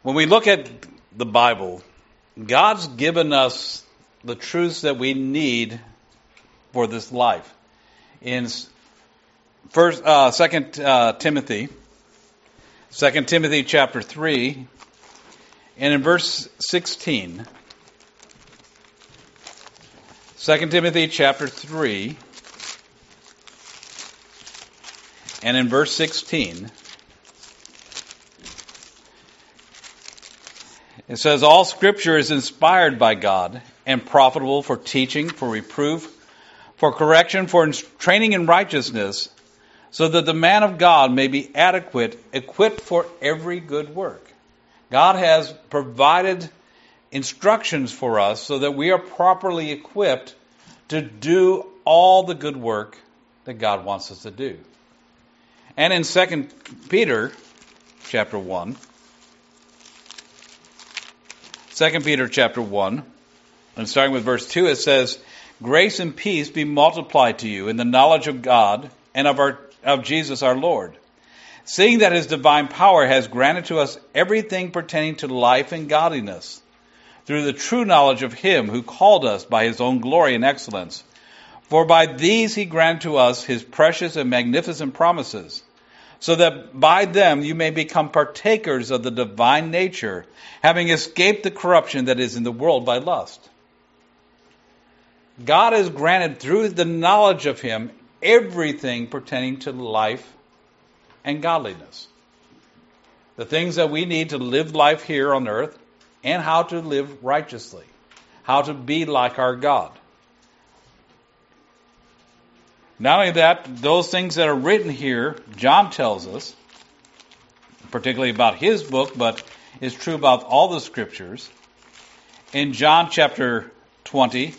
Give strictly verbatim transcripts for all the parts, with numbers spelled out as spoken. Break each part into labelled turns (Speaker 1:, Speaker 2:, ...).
Speaker 1: When we look at the Bible, God's given us the truths that we need for this life. In first, uh, Second uh, Timothy, Second Timothy chapter three, and in verse sixteen. Second Timothy chapter three, and in verse sixteen. It says, all Scripture is inspired by God and profitable for teaching, for reproof, for correction, for training in righteousness, so that the man of God may be adequate, equipped for every good work. God has provided instructions for us so that we are properly equipped to do all the good work that God wants us to do. And in Second Peter chapter one, Second Peter chapter one, and starting with verse two, it says, grace and peace be multiplied to you in the knowledge of God and of our of Jesus our Lord, seeing that his divine power has granted to us everything pertaining to life and godliness, through the true knowledge of him who called us by his own glory and excellence. For by these he granted to us his precious and magnificent promises, so that by them you may become partakers of the divine nature, having escaped the corruption that is in the world by lust. God has granted through the knowledge of him everything pertaining to life and godliness. The things that we need to live life here on earth, and how to live righteously, how to be like our God. Not only that, those things that are written here, John tells us, particularly about his book, but is true about all the Scriptures. In John chapter twenty,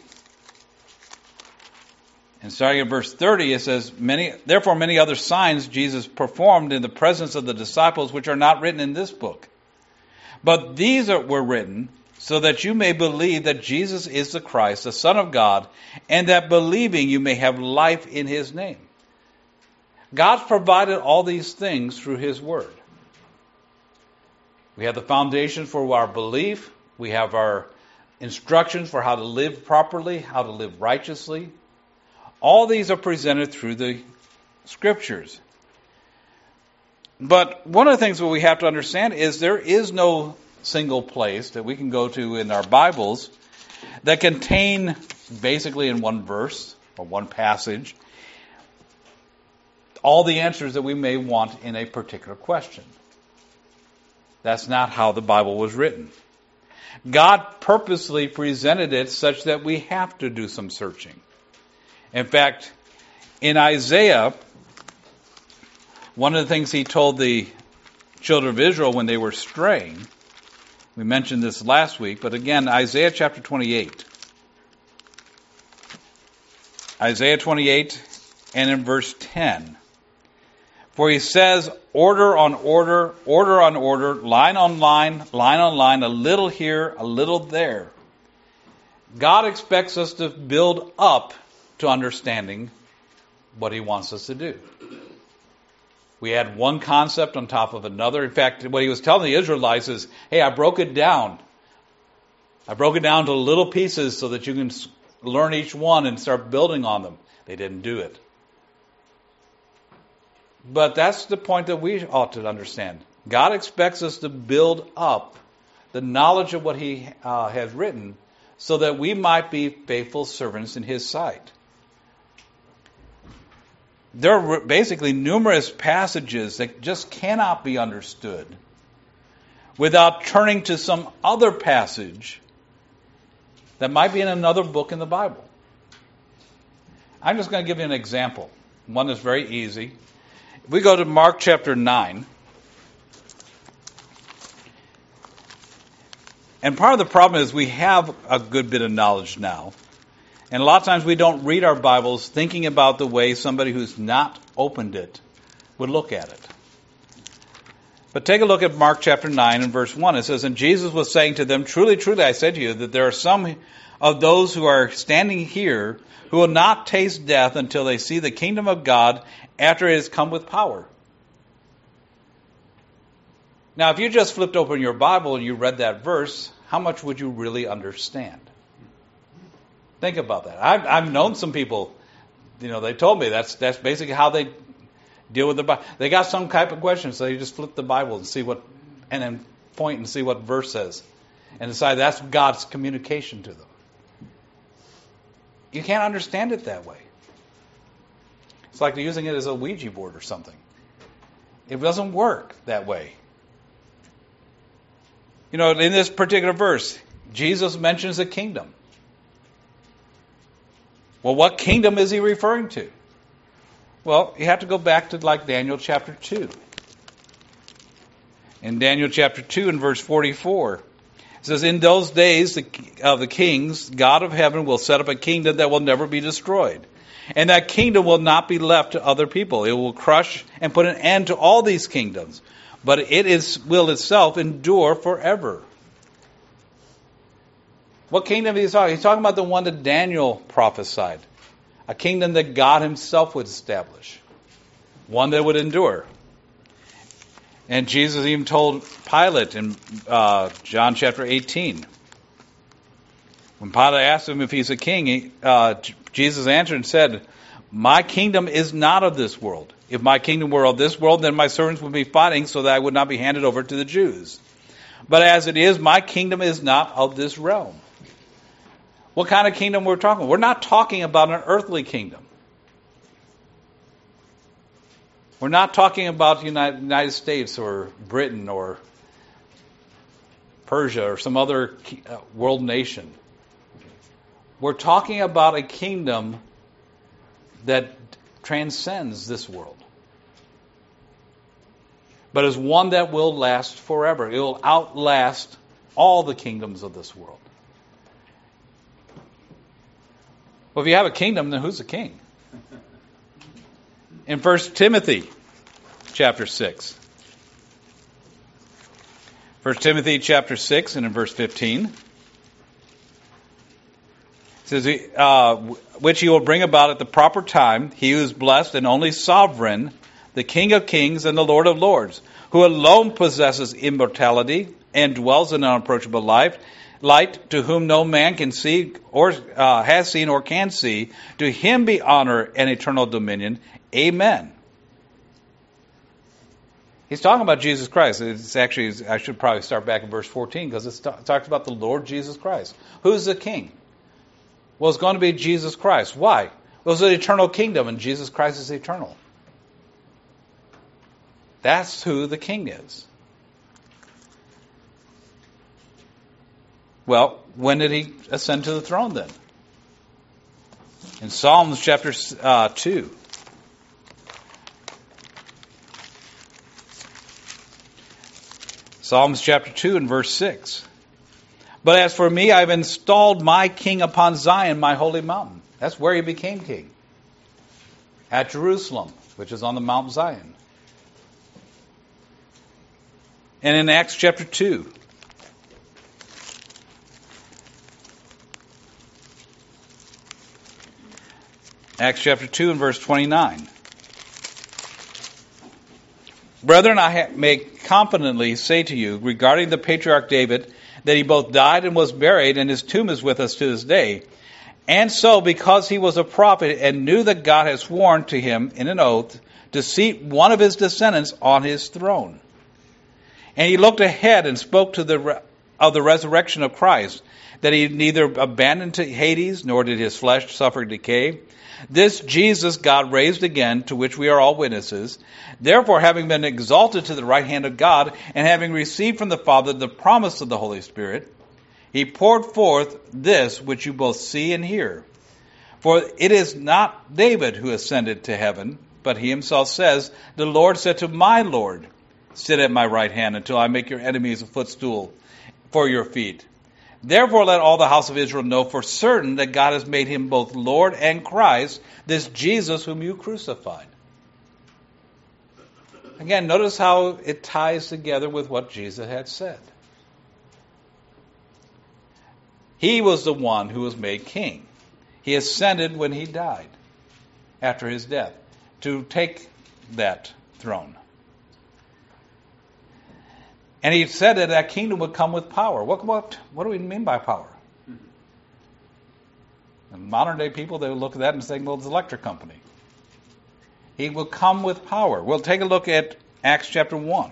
Speaker 1: and starting at verse thirty, it says, "Many, therefore many other signs Jesus performed in the presence of the disciples, which are not written in this book. But these are, were written so that you may believe that Jesus is the Christ, the Son of God, and that believing you may have life in his name." God's provided all these things through his word. We have the foundation for our belief. We have our instructions for how to live properly, how to live righteously. All these are presented through the Scriptures. But one of the things that we have to understand is there is no single place that we can go to in our Bibles that contain, basically in one verse or one passage, all the answers that we may want in a particular question. That's not how the Bible was written. God purposely presented it such that we have to do some searching. In fact, in Isaiah, one of the things he told the children of Israel when they were straying, we mentioned this last week, but again, Isaiah chapter twenty-eight. Isaiah twenty-eight and in verse ten. For he says, order on order, order on order, line on line, line on line, a little here, a little there. God expects us to build up to understanding what he wants us to do. We had one concept on top of another. In fact, what he was telling the Israelites is, hey, I broke it down. I broke it down to little pieces so that you can learn each one and start building on them. They didn't do it. But that's the point that we ought to understand. God expects us to build up the knowledge of what he uh, has written so that we might be faithful servants in his sight. There are basically numerous passages that just cannot be understood without turning to some other passage that might be in another book in the Bible. I'm just going to give you an example, one that's very easy. If we go to Mark chapter nine, and part of the problem is we have a good bit of knowledge now. And a lot of times we don't read our Bibles thinking about the way somebody who's not opened it would look at it. But take a look at Mark chapter nine and verse one. It says, "And Jesus was saying to them, truly, truly, I say to you that there are some of those who are standing here who will not taste death until they see the kingdom of God after it has come with power." Now, if you just flipped open your Bible and you read that verse, how much would you really understand? Think about that. I've, I've known some people, you know, they told me that's that's basically how they deal with the Bible. They got some type of question, so you just flip the Bible and see what, and then point and see what verse says, and decide that's God's communication to them. You can't understand it that way. It's like using it as a Ouija board or something. It doesn't work that way. You know, in this particular verse, Jesus mentions a kingdom. Well, what kingdom is he referring to? Well, you have to go back to like Daniel chapter two. In Daniel chapter two and verse forty-four, it says, "In those days of the, the kings, God of heaven will set up a kingdom that will never be destroyed. And that kingdom will not be left to other people. It will crush and put an end to all these kingdoms. But it is, will itself endure forever." What kingdom is he talking? He's talking about the one that Daniel prophesied. A kingdom that God himself would establish. One that would endure. And Jesus even told Pilate in uh, John chapter eighteen. When Pilate asked him if he's a king, he, uh, Jesus answered and said, "My kingdom is not of this world. If my kingdom were of this world, then my servants would be fighting so that I would not be handed over to the Jews. But as it is, my kingdom is not of this realm." What kind of kingdom we're talking about? We're not talking about an earthly kingdom. We're not talking about the United, United States or Britain or Persia or some other world nation. We're talking about a kingdom that transcends this world, but is one that will last forever. It will outlast all the kingdoms of this world. Well, if you have a kingdom, then who's the king? In First Timothy chapter six. First Timothy chapter six and in verse fifteen. It says, uh, "Which he will bring about at the proper time, he who is blessed and only sovereign, the King of kings and the Lord of lords, who alone possesses immortality and dwells in unapproachable life, light, to whom no man can see or uh, has seen or can see. To him be honor and eternal dominion. Amen." He's talking about Jesus Christ. It's actually, I should probably start back in verse fourteen because it talks about the Lord Jesus Christ. Who's the king? Well, it's going to be Jesus Christ. Why? Well, it's an eternal kingdom, and Jesus Christ is eternal. That's who the king is. Well, when did he ascend to the throne then? In Psalms chapter uh, two. Psalms chapter two and verse six. "But as for me, I've installed my king upon Zion, my holy mountain." That's where he became king. At Jerusalem, which is on the Mount Zion. And in Acts chapter two. Acts chapter two and verse twenty-nine. "Brethren, I may confidently say to you regarding the patriarch David, that he both died and was buried, and his tomb is with us to this day. And so, because he was a prophet and knew that God had sworn to him in an oath to seat one of his descendants on his throne. And he looked ahead and spoke to the of the resurrection of Christ, that he neither abandoned to Hades, nor did his flesh suffer decay. This Jesus God raised again, to which we are all witnesses. Therefore, having been exalted to the right hand of God, and having received from the Father the promise of the Holy Spirit, he poured forth this which you both see and hear. For it is not David who ascended to heaven, but he himself says, the Lord said to my Lord, sit at my right hand until I make your enemies a footstool for your feet. Therefore let all the house of Israel know for certain that God has made him both Lord and Christ, this Jesus whom you crucified. Again, notice how it ties together with what Jesus had said. He was the one who was made king. He ascended when he died, after his death, to take that throne. And he said that that kingdom would come with power. What, what, what do we mean by power? And modern day people, they would look at that and say, well, it's an electric company. He will come with power. We'll take a look at Acts chapter one.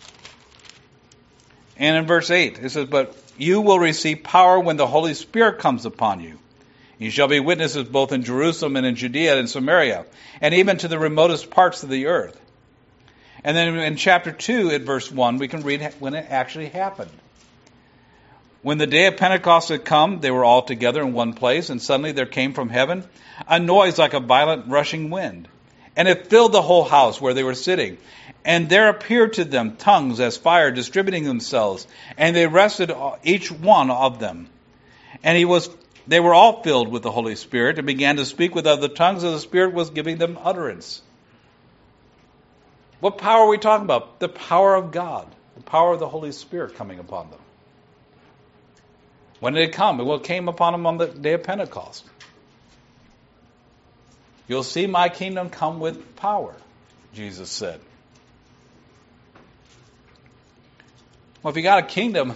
Speaker 1: And in verse eight, it says, but you will receive power when the Holy Spirit comes upon you. You shall be witnesses both in Jerusalem and in Judea and Samaria, and even to the remotest parts of the earth. And then in chapter two, at verse one, we can read when it actually happened. When the day of Pentecost had come, they were all together in one place, and suddenly there came from heaven a noise like a violent rushing wind. And it filled the whole house where they were sitting. And there appeared to them tongues as fire distributing themselves, and they rested each one of them. And he was, they were all filled with the Holy Spirit and began to speak with other tongues as the Spirit was giving them utterance. What power are we talking about? The power of God, the power of the Holy Spirit coming upon them. When did it come? Well, it came upon them on the day of Pentecost. You'll see my kingdom come with power, Jesus said. Well, if you got a kingdom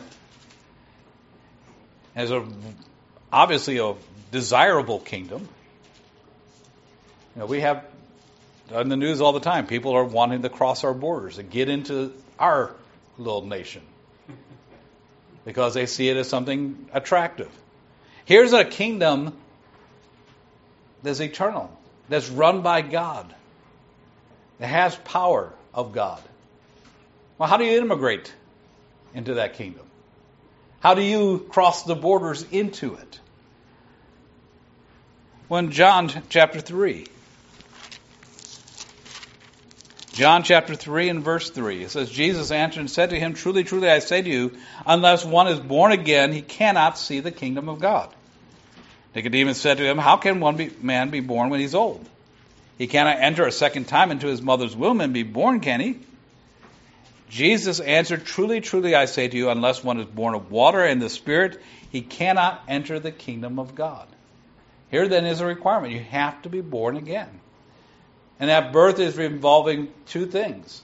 Speaker 1: as a obviously a desirable kingdom, you know, we have on the news all the time, people are wanting to cross our borders and get into our little nation because they see it as something attractive. Here's a kingdom that's eternal, that's run by God, that has power of God. Well, how do you immigrate into that kingdom? How do you cross the borders into it? Well, in John chapter three, John chapter three and verse three, it says, Jesus answered and said to him, truly, truly, I say to you, unless one is born again, he cannot see the kingdom of God. Nicodemus said to him, how can one be, man be born when he's old? He cannot enter a second time into his mother's womb and be born, can he? Jesus answered, truly, truly, I say to you, unless one is born of water and the Spirit, he cannot enter the kingdom of God. Here then is a requirement. You have to be born again. And that birth is involving two things.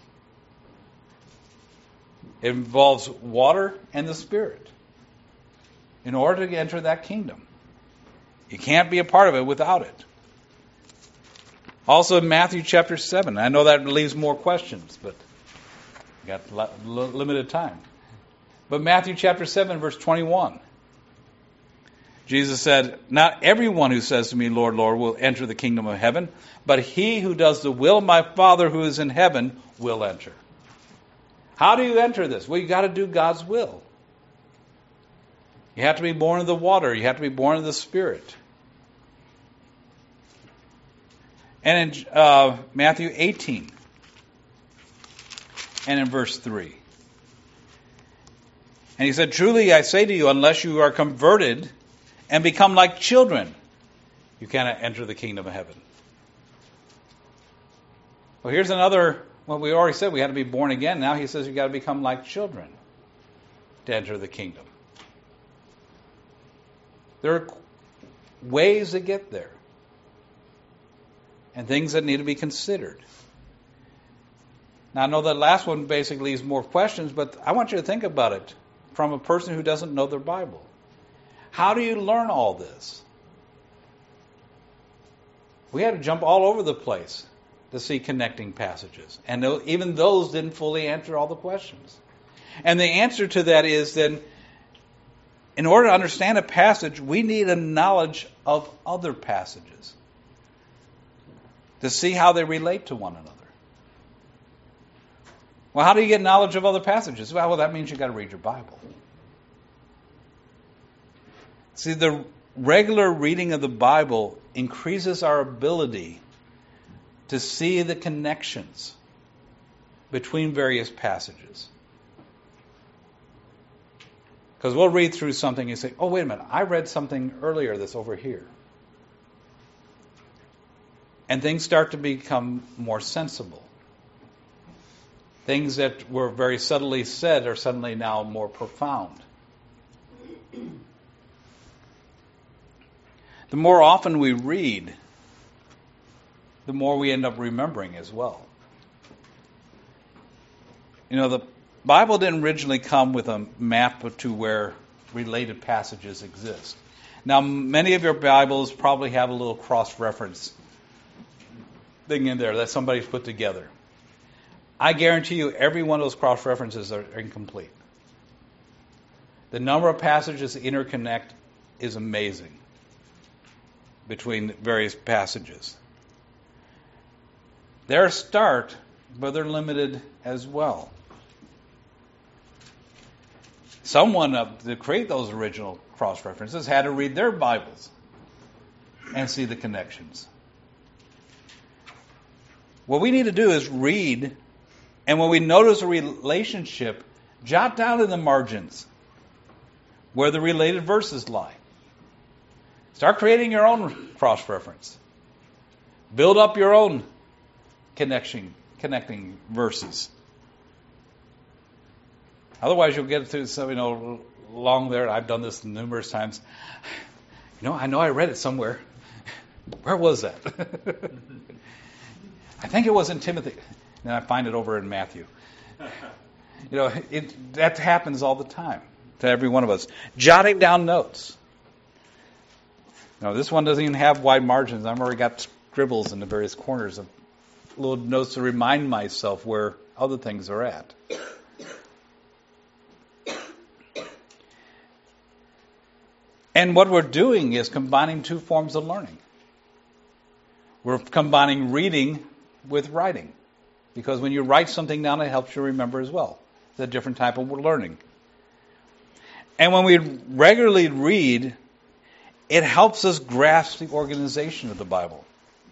Speaker 1: It involves water and the Spirit in order to enter that kingdom. You can't be a part of it without it. Also in Matthew chapter seven, I know that leaves more questions, but we got limited time. But Matthew chapter seven, verse twenty-one. Jesus said, not everyone who says to me, Lord, Lord, will enter the kingdom of heaven, but he who does the will of my Father who is in heaven will enter. How do you enter this? Well, you got to do God's will. You have to be born of the water. You have to be born of the Spirit. And in uh, Matthew eighteen, and in verse three. And he said, truly I say to you, unless you are converted and become like children, you cannot enter the kingdom of heaven. Well, here's another, well, we already said we had to be born again. Now he says you got to become like children to enter the kingdom. There are ways to get there and things that need to be considered. Now, I know that last one basically leaves more questions, but I want you to think about it from a person who doesn't know their Bible. How do you learn all this? We had to jump all over the place to see connecting passages. And even those didn't fully answer all the questions. And the answer to that is then, in order to understand a passage, we need a knowledge of other passages to see how they relate to one another. Well, how do you get knowledge of other passages? Well, that means you've got to read your Bible. See, the regular reading of the Bible increases our ability to see the connections between various passages. Because we'll read through something and say, oh, wait a minute, I read something earlier that's over here. And things start to become more sensible. Things that were very subtly said are suddenly now more profound. The more often we read, the more we end up remembering as well. You know, the Bible didn't originally come with a map to where related passages exist. Now, many of your Bibles probably have a little cross-reference thing in there that somebody's put together. I guarantee you every one of those cross-references are incomplete. The number of passages that interconnect is amazing between various passages. They're a start, but they're limited as well. Someone uh, to create those original cross-references had to read their Bibles and see the connections. What we need to do is read, and when we notice a relationship, jot down in the margins where the related verses lie. Start creating your own cross-reference. Build up your own connection, connecting verses. Otherwise, you'll get through some, you know, along there. I've done this numerous times. You know, I know I read it somewhere. Where was that? I think it was in Timothy. And I find it over in Matthew. You know, it, that happens all the time to every one of us. Jotting down notes. No, this one doesn't even have wide margins. I've already got scribbles in the various corners of little notes to remind myself where other things are at. And what we're doing is combining two forms of learning. We're combining reading with writing. Because when you write something down, it helps you remember as well. It's a different type of learning. And when we regularly read, it helps us grasp the organization of the Bible.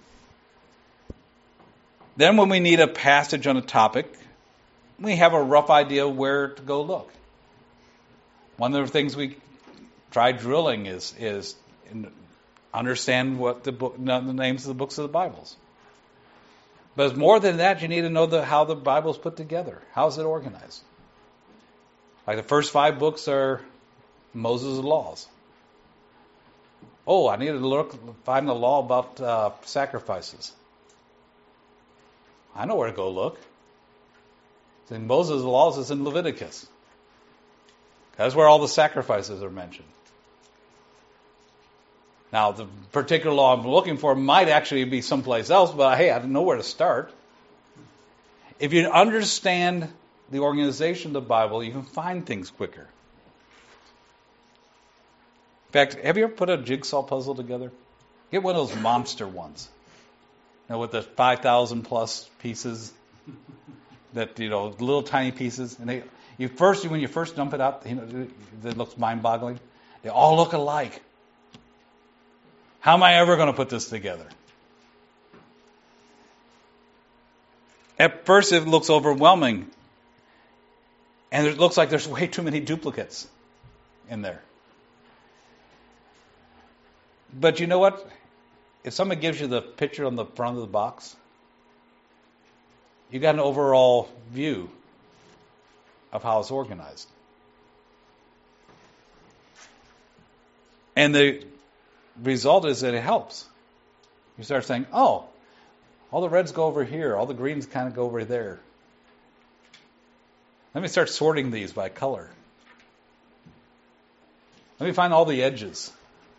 Speaker 1: Then when we need a passage on a topic, we have a rough idea of where to go look. One of the things we try drilling is is understand what the book, the names of the books of the Bibles. But more than that, you need to know the, how the Bible is put together. How is it organized? Like the first five books are Moses' laws. Oh, I need to look find the law about uh, sacrifices. I know where to go look. It's in Moses' laws, it's in Leviticus. That's where all the sacrifices are mentioned. Now, the particular law I'm looking for might actually be someplace else, but hey, I don't know where to start. If you understand the organization of the Bible, you can find things quicker. In fact, have you ever put a jigsaw puzzle together? Get one of those monster ones. You know, with the five thousand plus pieces, that, you know, little tiny pieces. And they, you first, when you first dump it out, you know, it looks mind-boggling. They all look alike. How am I ever going to put this together? At first, it looks overwhelming. And it looks like there's way too many duplicates in there. But you know what? If someone gives you the picture on the front of the box, you got an overall view of how it's organized. And the result is that it helps. You start saying, oh, all the reds go over here, all the greens kind of go over there. Let me start sorting these by color. Let me find all the edges.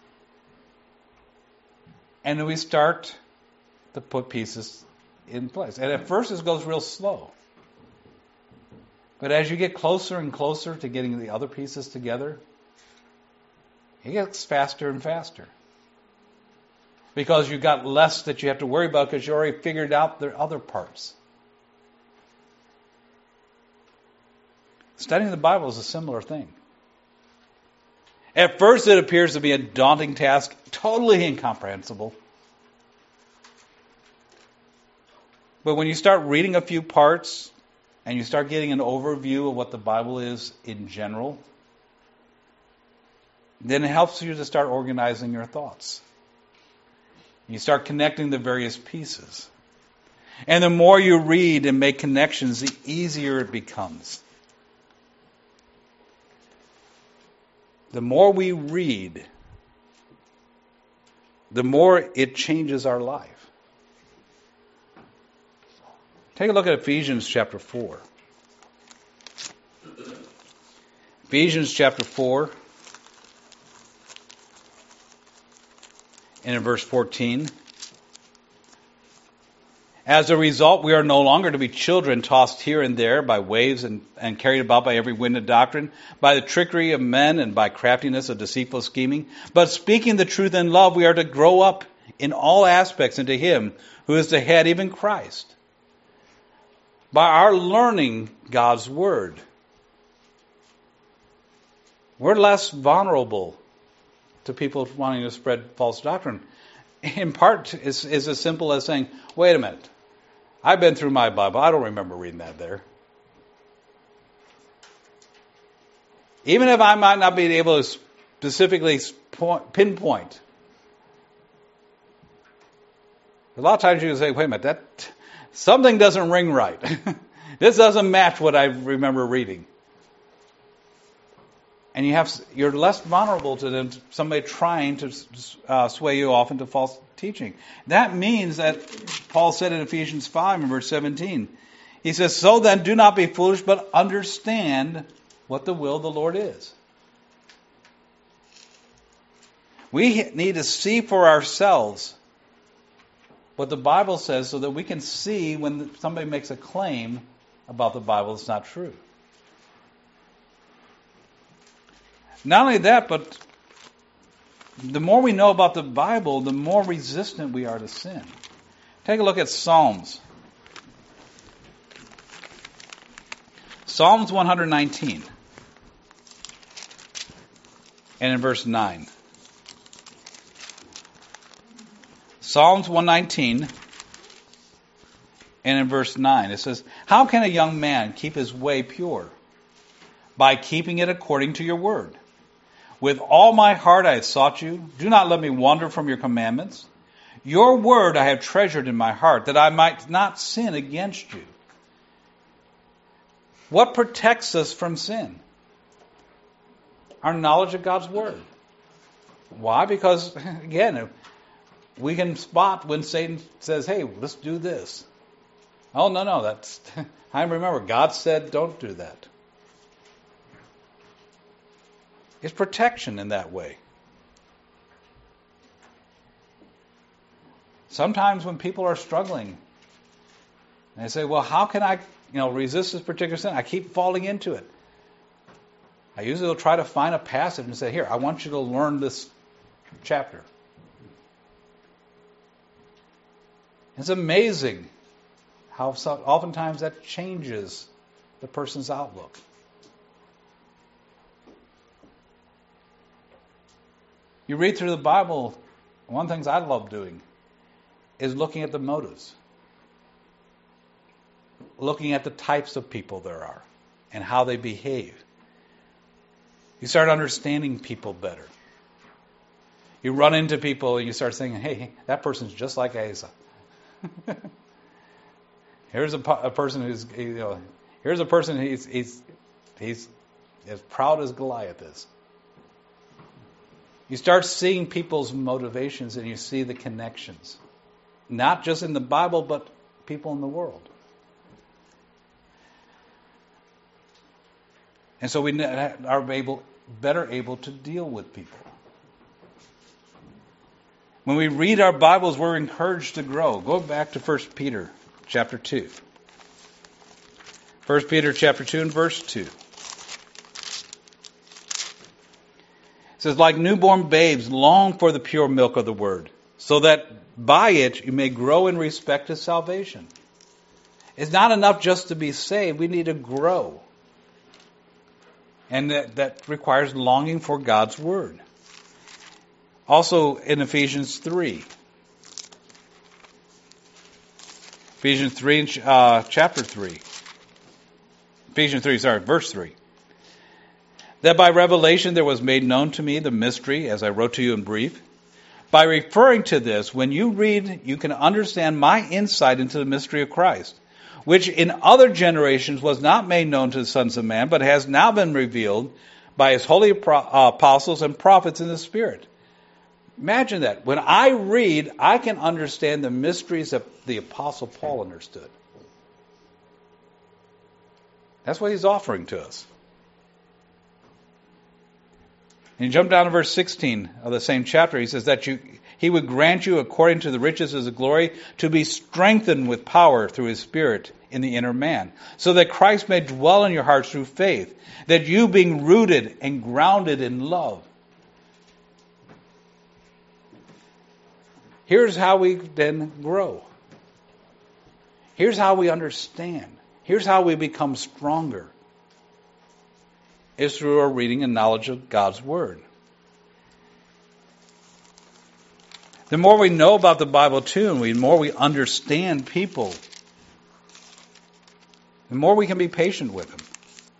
Speaker 1: And then we start to put pieces in place. And at first it goes real slow. But as you get closer and closer to getting the other pieces together, it gets faster and faster. Because you've got less that you have to worry about because you already figured out the other parts. Studying the Bible is a similar thing. At first it appears to be a daunting task, totally incomprehensible. But when you start reading a few parts and you start getting an overview of what the Bible is in general, then it helps you to start organizing your thoughts. You start connecting the various pieces. And the more you read and make connections, the easier it becomes. The more we read, the more it changes our life. Take a look at Ephesians chapter four. Ephesians chapter four, and in verse fourteen. As a result, we are no longer to be children tossed here and there by waves and, and carried about by every wind of doctrine, by the trickery of men and by craftiness of deceitful scheming. But speaking the truth in love, we are to grow up in all aspects into Him who is the head, even Christ. By our learning God's Word, we're less vulnerable to people wanting to spread false doctrine. In part, is is as simple as saying, wait a minute, I've been through my Bible. I don't remember reading that there. Even if I might not be able to specifically pinpoint. A lot of times you can say, wait a minute, that something doesn't ring right. This doesn't match what I remember reading. And you have, you're less vulnerable to them, somebody trying to uh, sway you off into false teaching. That means that Paul said in Ephesians five and verse seventeen, he says, so then do not be foolish, but understand what the will of the Lord is. We need to see for ourselves what the Bible says so that we can see when somebody makes a claim about the Bible that's not true. Not only that, but the more we know about the Bible, the more resistant we are to sin. Take a look at Psalms. Psalms one nineteen. And in verse nine. Psalms one nineteen and in verse nine. It says, how can a young man keep his way pure? By keeping it according to your word. With all my heart I have sought you. Do not let me wander from your commandments. Your word I have treasured in my heart, that I might not sin against you. What protects us from sin? Our knowledge of God's word. Why? Because, again, we can spot when Satan says, hey, let's do this. Oh, no, no, that's, I remember, God said don't do that. It's protection in that way. Sometimes when people are struggling, and they say, well, how can I, you know, resist this particular sin? I keep falling into it. I usually will try to find a passage and say, here, I want you to learn this chapter. It's amazing how so, oftentimes that changes the person's outlook. You read through the Bible, one of the things I love doing is looking at the motives. Looking at the types of people there are and how they behave. You start understanding people better. You run into people and you start thinking, hey, that person's just like Asa. Here's a, a person who's, you know, here's a person he's he's he's as proud as Goliath is. You start seeing people's motivations and you see the connections. Not just in the Bible, but people in the world. And so we are able, better able to deal with people. When we read our Bibles, we're encouraged to grow. Go back to First Peter chapter two. First Peter chapter two and verse two. It says, like newborn babes, long for the pure milk of the word, so that by it you may grow in respect to salvation. It's not enough just to be saved. We need to grow. And that, that requires longing for God's word. Also in Ephesians three. Ephesians three, uh, chapter three. Ephesians three, sorry, verse three. That by revelation there was made known to me the mystery, as I wrote to you in brief. By referring to this, when you read, you can understand my insight into the mystery of Christ, which in other generations was not made known to the sons of man, but has now been revealed by his holy apostles and prophets in the Spirit. Imagine that. When I read, I can understand the mysteries that the Apostle Paul understood. That's what he's offering to us. And you jump down to verse sixteen of the same chapter. He says that you, he would grant you, according to the riches of his glory, to be strengthened with power through his Spirit in the inner man, so that Christ may dwell in your hearts through faith, that you, being rooted and grounded in love. Here's how we then grow. Here's how we understand. Here's how we become stronger. Is through our reading and knowledge of God's Word. The more we know about the Bible too, and the more we understand people, the more we can be patient with them.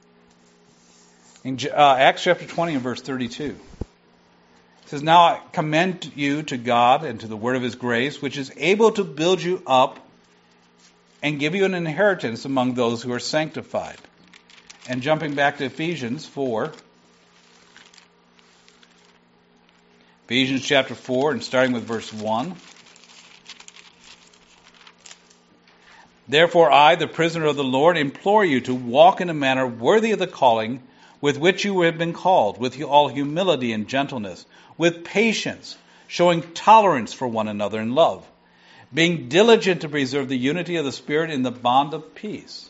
Speaker 1: In uh, Acts chapter twenty and verse thirty-two, it says, "Now I commend you to God and to the word of his grace, which is able to build you up and give you an inheritance among those who are sanctified." And jumping back to Ephesians four. Ephesians chapter four, and starting with verse one. "Therefore I, the prisoner of the Lord, implore you to walk in a manner worthy of the calling with which you have been called, with all humility and gentleness, with patience, showing tolerance for one another in love, being diligent to preserve the unity of the Spirit in the bond of peace."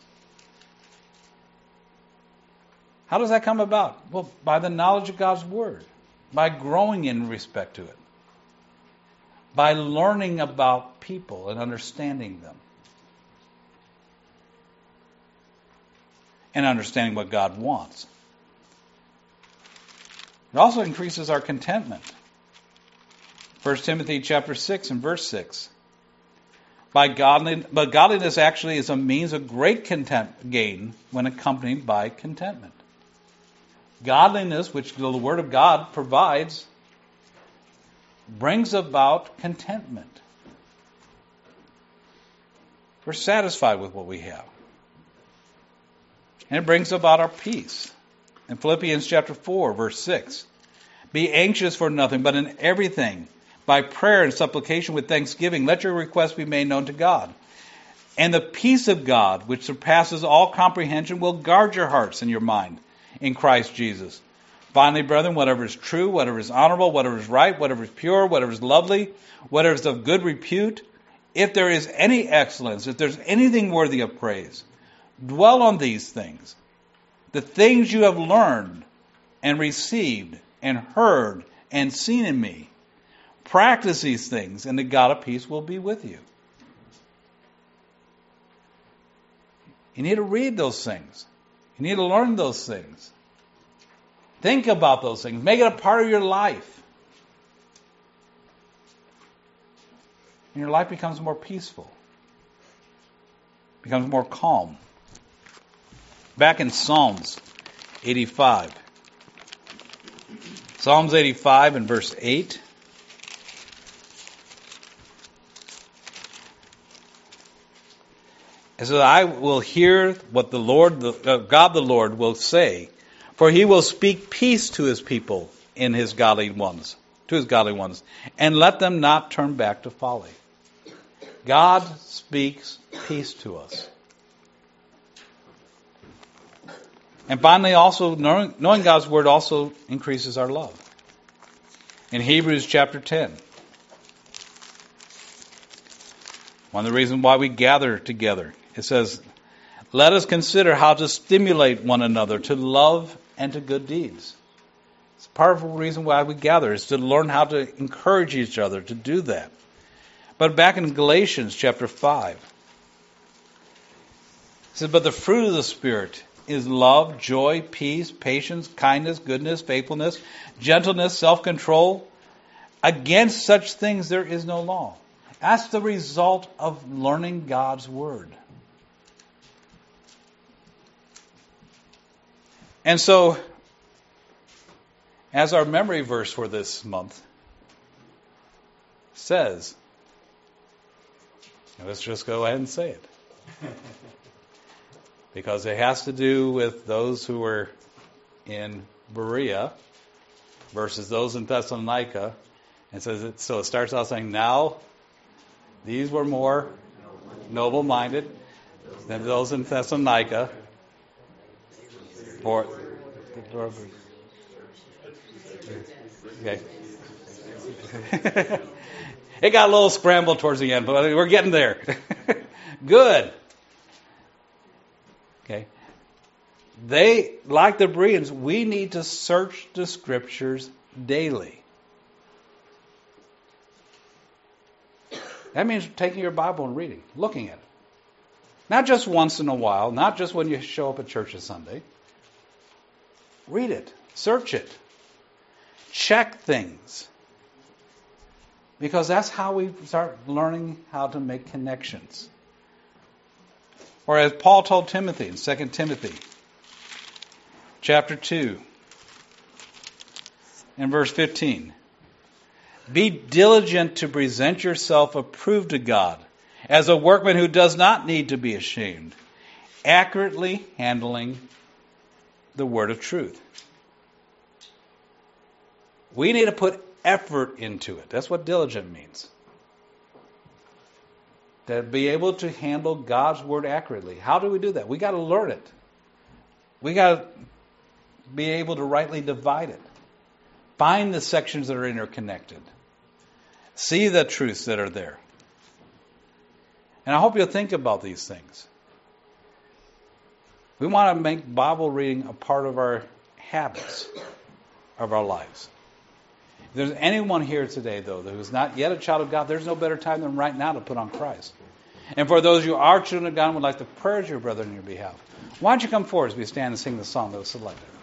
Speaker 1: How does that come about? Well, by the knowledge of God's Word, by growing in respect to it, by learning about people and understanding them, and understanding what God wants. It also increases our contentment. First Timothy chapter six and verse six. By godly, but godliness actually is a means of great content gain when accompanied by contentment. Godliness, which the Word of God provides, brings about contentment. We're satisfied with what we have. And it brings about our peace. In Philippians chapter four, verse six, "Be anxious for nothing, but in everything, by prayer and supplication with thanksgiving, let your requests be made known to God. And the peace of God, which surpasses all comprehension, will guard your hearts and your mind in Christ Jesus. Finally, brethren, whatever is true, whatever is honorable, whatever is right, whatever is pure, whatever is lovely, whatever is of good repute, if there is any excellence, if there's anything worthy of praise, dwell on these things. The things you have learned and received and heard and seen in me, practice these things, and the God of peace will be with you." You need to read those things. You need to learn those things. Think about those things. Make it a part of your life. And your life becomes more peaceful. Becomes more calm. Back in Psalms eighty-five. Psalms eighty-five and verse eight. It says, "I will hear what the Lord, the, uh, God the Lord will say, for he will speak peace to his people in his godly ones, to his godly ones, and let them not turn back to folly." God speaks peace to us. And finally, also knowing, knowing God's Word also increases our love. In Hebrews chapter ten, one of the reasons why we gather together, it says, "Let us consider how to stimulate one another to love and to good deeds." It's a powerful reason why we gather, is to learn how to encourage each other to do that. But back in Galatians chapter five, it says, "But the fruit of the Spirit is love, joy, peace, patience, kindness, goodness, faithfulness, gentleness, self-control. Against such things there is no law." That's the result of learning God's Word. And so, as our memory verse for this month says, let's just go ahead and say it. Because it has to do with those who were in Berea versus those in Thessalonica. And says it, so it starts out saying, "Now these were more noble-minded than those in Thessalonica. For Okay. It got a little scrambled towards the end, but we're getting there. Good. Okay. They, like the Bereans, we need to search the Scriptures daily. That means taking your Bible and reading, looking at it. Not just once in a while, not just when you show up at church on Sunday. Read it. Search it. Check things. Because that's how we start learning how to make connections. Or as Paul told Timothy in Second Timothy chapter two and verse fifteen. Be diligent to present yourself approved to God as a workman who does not need to be ashamed, accurately handling the word of truth. We need to put effort into it. That's what diligent means. To be able to handle God's word accurately. How do we do that? We got to learn it. We got to be able to rightly divide it. Find the sections that are interconnected. See the truths that are there. And I hope you'll think about these things. We want to make Bible reading a part of our habits of our lives. If there's anyone here today, though, who is not yet a child of God, there's no better time than right now to put on Christ. And for those who are children of God and would like to pray your brother on your behalf, why don't you come forward as we stand and sing the song that was selected.